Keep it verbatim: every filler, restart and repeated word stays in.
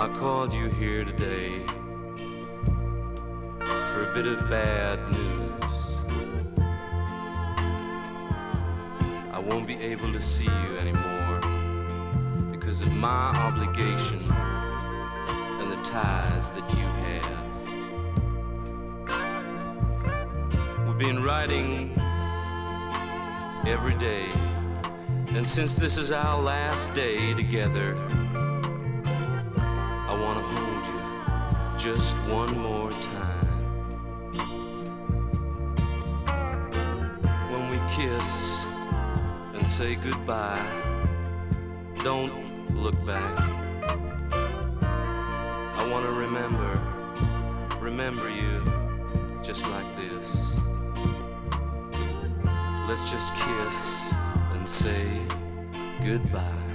I called you here today for a bit of bad news. I won't be able to see you anymore because of my obligation and the ties that you have. We've been writing every day, and since this is our last day together, I want to hold you just one more time. When we kiss and say goodbye, don't look back. I want to remember, remember you just like this. Let's just kiss and say goodbye.